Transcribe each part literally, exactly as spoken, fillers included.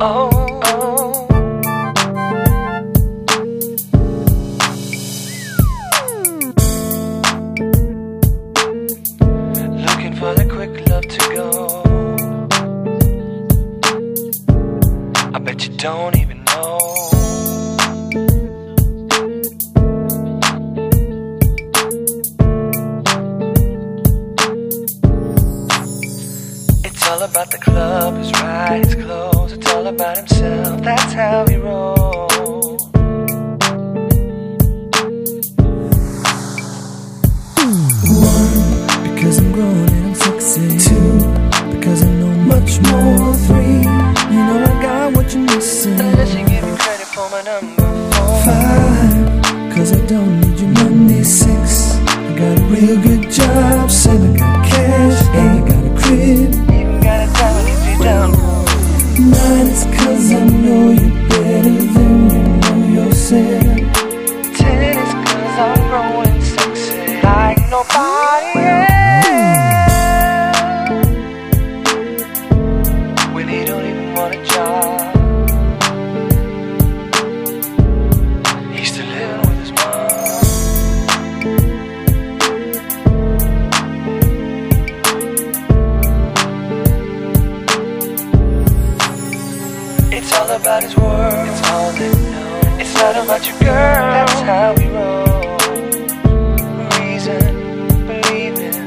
Oh, oh. Looking for the quick love to go. I bet you don't even know. It's all about the club, his ride, his clothes. It's all about himself, that's how he rolls. One, because I'm grown and I'm sexy. Two, because I know much more. Three, you know I got what you're missing. Unless you give me credit for my number four. Five, cause I don't need your money. Six, I got a real good job. Seven, I got cash. Eight, I got a crib. Even got a diamond if you're down for. Nine, it's cause I know you better than you know yourself. Ten is cause I'm growing sexy like nobody else. When he don't even want a job, he's still living with his mom. It's all about his work, it's all they know. It's not about your girl, that's how we roll. Reason, believing.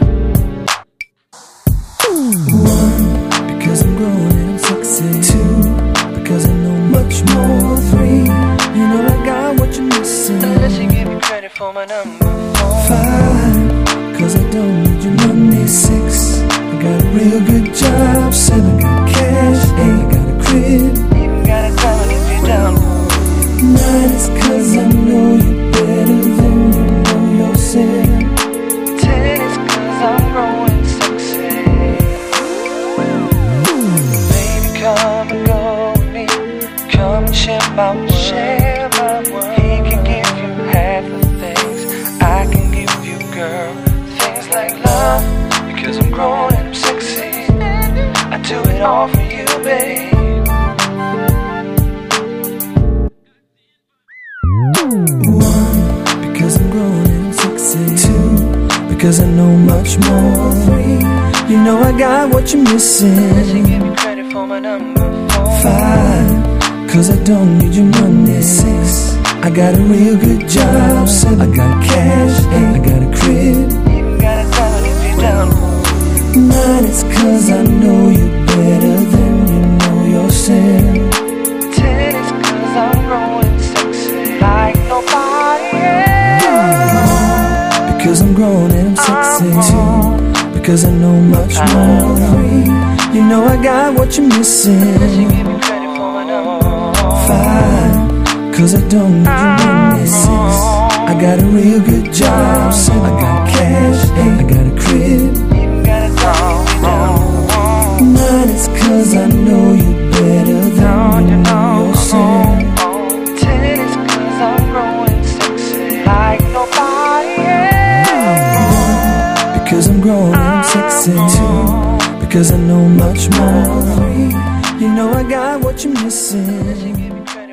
One, because I'm grown and I'm sexy. Two, because I know much more. Three, you know I got what you're missing. Unless you give me credit for my number four. Five, cause I don't need your money. Six, I got a real good job. Seven, got cash. Eight, I got a crib. Even got a diamond if you're down for. Nine, it's cause I know you better than you know yourself. Ten is cause I'm growing sexy. Baby, come and go with me. Come and share my world. Share my world. He can give you half the things I can give you, girl. Things like love, because I'm grown and I'm sexy. I do it all for you, babe. One, because I'm grown and I'm sexy. Two, because I know much more. Three, you know I got what you're missing. Unless you give me credit for my number four. Five, cause I don't need your money. Six, I got a real good job. Seven, I got cash. Eight, I got a crib. Even got a diamond if you're down for. Nine, it's cause I know you better than you know yourself. Ten is cause I'm growing sexy like nobody else. Because I'm grown and I'm sexy. Two, because I know much more. Three, you know I got what you're missing. Unless you give me credit for my number Five, cause I don't need your money. Six, I got a real good job. Seven, I got cash. Eight, I got a crib. Even got a diamond if you're down for. Nine, it's cause I know you better than you know yourself. Ten is cause I'm growing sexy like nobody else. Because I'm grown and I'm sexy. Two, because I know much more. Three, you know I got what you're missing. Unless you give me credit